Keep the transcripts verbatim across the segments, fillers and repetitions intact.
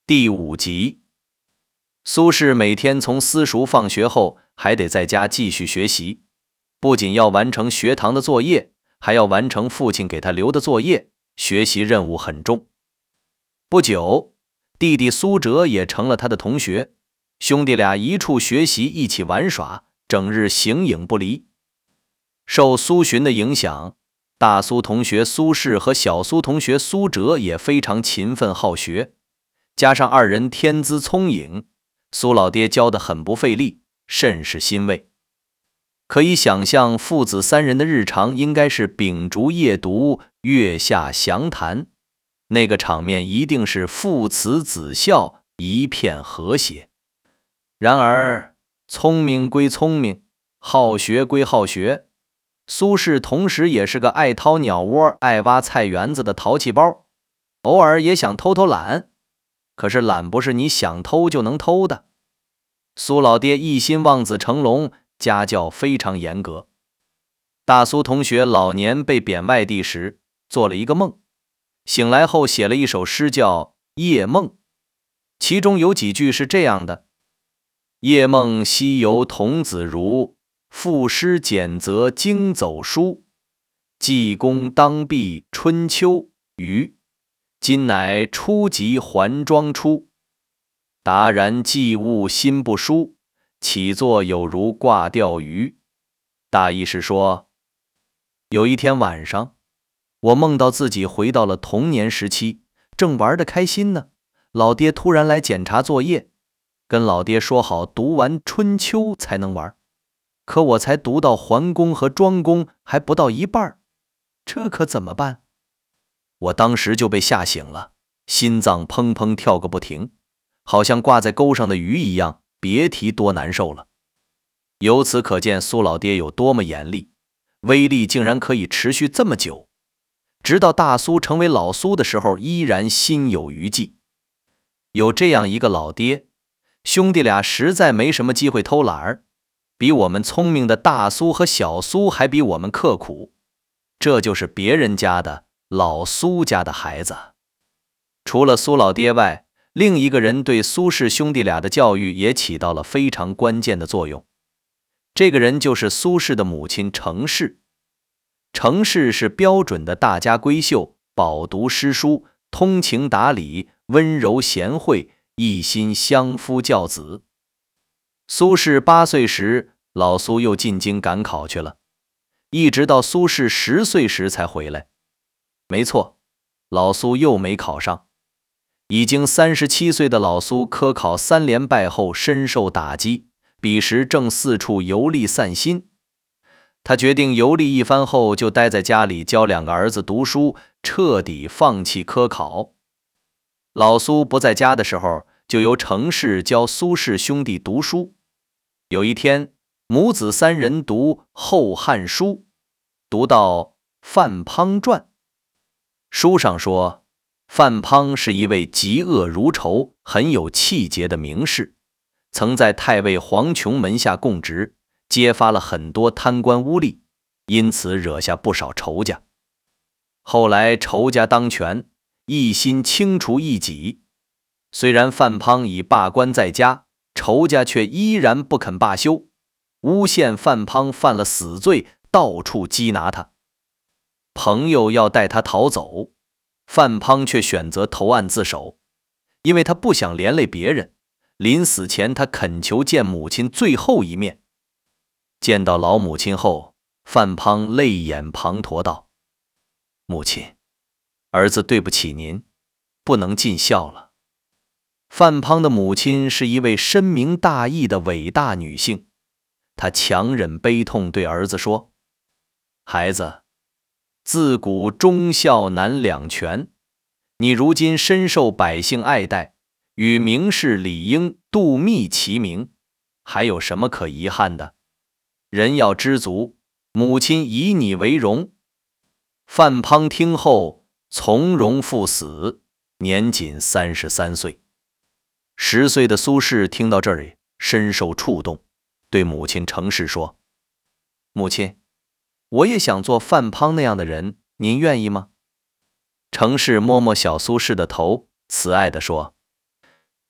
第五集，苏轼每天从私塾放学后，还得在家继续学习，不仅要完成学堂的作业，还要完成父亲给他留的作业，学习任务很重。不久，弟弟苏辙也成了他的同学，兄弟俩一处学习，一起玩耍，整日形影不离。受苏洵的影响，大苏同学苏轼和小苏同学苏辙也非常勤奋好学，加上二人天资聪颖，苏老爹教得很不费力，甚是欣慰。可以想象父子三人的日常应该是秉烛夜读，月下详谈，那个场面一定是父慈子孝，一片和谐。然而聪明归聪明，好学归好学，苏轼同时也是个爱掏鸟窝、爱挖菜园子的淘气包，偶尔也想偷偷懒，可是懒不是你想偷就能偷的。苏老爹一心望子成龙，家教非常严格。大苏同学老年被贬外地时，做了一个梦，醒来后写了一首诗叫《夜梦》，其中有几句是这样的：夜梦西游童子如，赋诗简则经走书，济公当避春秋余，今乃初级还庄出。达然既悟心不舒，起坐有如挂钓鱼。大意是说，有一天晚上，我梦到自己回到了童年时期，正玩得开心呢，老爹突然来检查作业，跟老爹说好读完春秋才能玩，可我才读到桓公和庄公还不到一半，这可怎么办？我当时就被吓醒了，心脏砰砰跳个不停，好像挂在钩上的鱼一样，别提多难受了。由此可见苏老爹有多么严厉，威力竟然可以持续这么久，直到大苏成为老苏的时候，依然心有余悸。有这样一个老爹，兄弟俩实在没什么机会偷懒儿，比我们聪明的大苏和小苏还比我们刻苦，这就是别人家的老苏家的孩子。除了苏老爹外，另一个人对苏轼兄弟俩的教育也起到了非常关键的作用。这个人就是苏轼的母亲程氏。程氏是标准的大家闺秀，饱读诗书，通情达理，温柔贤惠，一心相夫教子。苏轼八岁时，老苏又进京赶考去了，一直到苏轼十岁时才回来。没错，老苏又没考上。已经三十七岁的老苏科考三连败后深受打击，彼时正四处游历散心。他决定游历一番后，就待在家里教两个儿子读书，彻底放弃科考。老苏不在家的时候，就由程氏教苏轼兄弟读书。有一天，母子三人读《后汉书》，读到范滂传。书上说，范滂是一位嫉恶如仇、很有气节的名士，曾在太尉黄琼门下供职，揭发了很多贪官污吏，因此惹下不少仇家。后来仇家当权，一心清除异己，虽然范滂已罢官在家，仇家却依然不肯罢休，诬陷范滂犯了死罪，到处缉拿他。朋友要带他逃走，范滂却选择投案自首，因为他不想连累别人。临死前，他恳求见母亲最后一面。见到老母亲后，范滂泪眼滂沱道：母亲，儿子对不起您，不能尽孝了。范滂的母亲是一位深明大义的伟大女性，她强忍悲痛对儿子说：孩子，自古忠孝难两全，你如今深受百姓爱戴，与名士理应度蜜齐名，还有什么可遗憾的？人要知足，母亲以你为荣。范滂听后从容赴死，年仅三十三岁。十岁的苏轼听到这里，深受触动，对母亲程氏说：母亲，我也想做范滂那样的人，您愿意吗？程氏摸摸小苏轼的头，慈爱地说：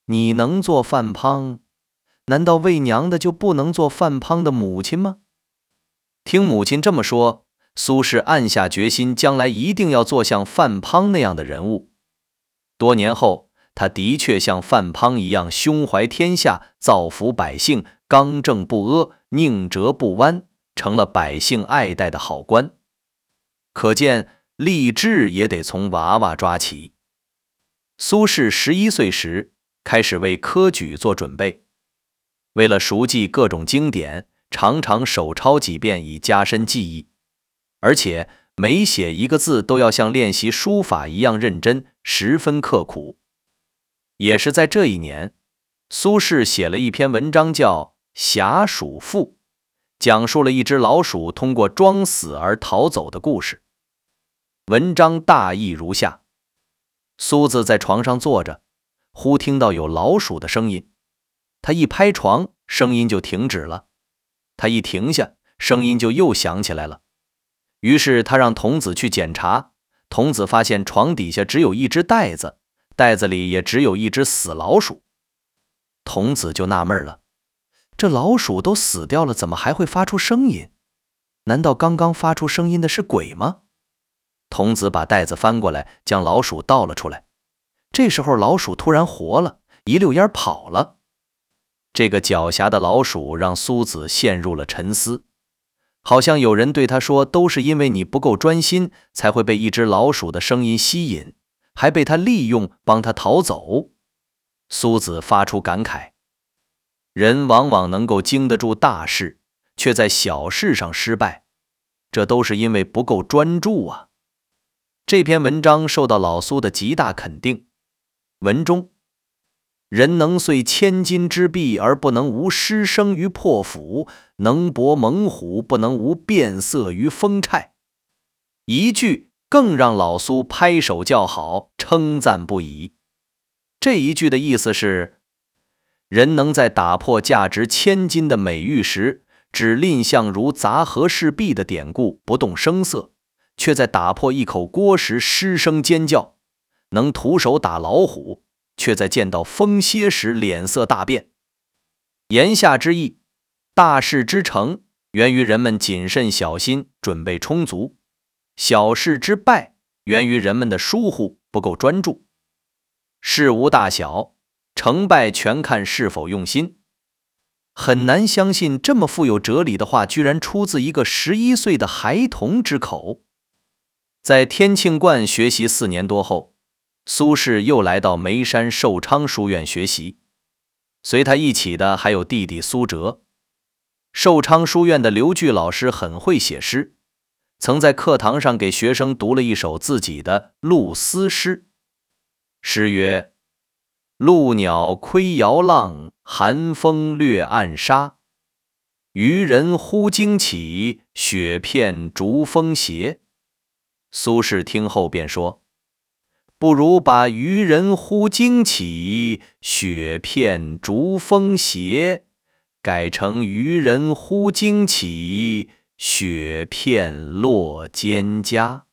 你能做范滂，难道为娘的就不能做范滂的母亲吗？”听母亲这么说，苏轼暗下决心，将来一定要做像范滂那样的人物。多年后，他的确像范滂一样胸怀天下，造福百姓，刚正不阿，宁折不弯，成了百姓爱戴的好官。可见立志也得从娃娃抓起。苏轼十一岁时开始为科举做准备，为了熟记各种经典，常常手抄几遍以加深记忆，而且每写一个字都要像练习书法一样认真，十分刻苦。也是在这一年，苏轼写了一篇文章叫《侠鼠赋》，讲述了一只老鼠通过装死而逃走的故事。文章大意如下：苏子在床上坐着，忽听到有老鼠的声音，他一拍床，声音就停止了。他一停下，声音就又响起来了。于是他让童子去检查，童子发现床底下只有一只袋子，袋子里也只有一只死老鼠。童子就纳闷了，这老鼠都死掉了，怎么还会发出声音？难道刚刚发出声音的是鬼吗？童子把袋子翻过来，将老鼠倒了出来。这时候老鼠突然活了，一溜烟跑了。这个狡黠的老鼠让苏子陷入了沉思，好像有人对他说，都是因为你不够专心，才会被一只老鼠的声音吸引，还被他利用帮他逃走。苏子发出感慨，人往往能够经得住大事，却在小事上失败，这都是因为不够专注啊。这篇文章受到老苏的极大肯定。文中，人能遂千金之璧，而不能无失声于破釜；能搏猛虎，不能无变色于风柴。一句更让老苏拍手叫好，称赞不已。这一句的意思是，人能在打破价值千金的美玉时，只蔺相如砸和氏璧的典故不动声色，却在打破一口锅时失声尖叫；能徒手打老虎，却在见到风蝎时脸色大变。言下之意，大事之成源于人们谨慎小心，准备充足；小事之败源于人们的疏忽，不够专注。事无大小，成败全看是否用心。很难相信这么富有哲理的话居然出自一个十一岁的孩童之口。在天庆观学习四年多后，苏轼又来到眉山寿昌书院学习，随他一起的还有弟弟苏辙。寿昌书院的刘据老师很会写诗，曾在课堂上给学生读了一首自己的露丝诗。诗曰：鹭鸟窥摇浪，寒风掠暗沙。渔人忽惊起，雪片逐风斜。苏轼听后便说，不如把渔人忽惊起，雪片逐风斜，改成渔人忽惊起，雪片落蒹葭。